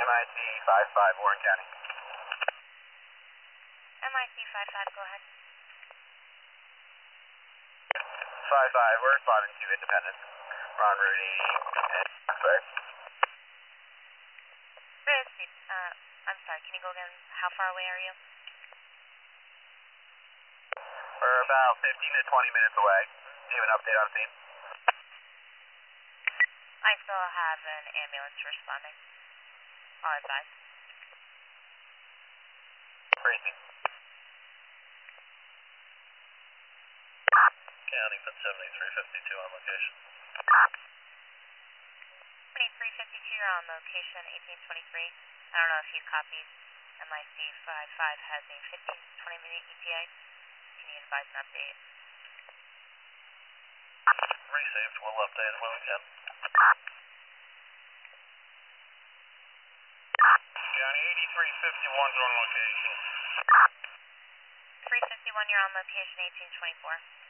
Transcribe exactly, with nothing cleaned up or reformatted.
M I C five five, Warren County. M I C five five, go ahead. five five, we're responding to Independence. We're on Route eighty. Sorry. Uh, I'm sorry, can you go again? How far away are you? We're about fifteen to twenty minutes away. Do you have an update on scene? I still have an ambulance responding. I'll advise. Racing. County, put seventy-three fifty-two on location. seventy-three fifty-two, you're on location, eighteen twenty-three. I don't know if you copied. M I C five five has a fifteen to twenty minute E T A. Can you advise an update? Received, we'll update when we can. County eighty-three fifty-one's on location. three fifty-one, you're on location, eighteen twenty-four.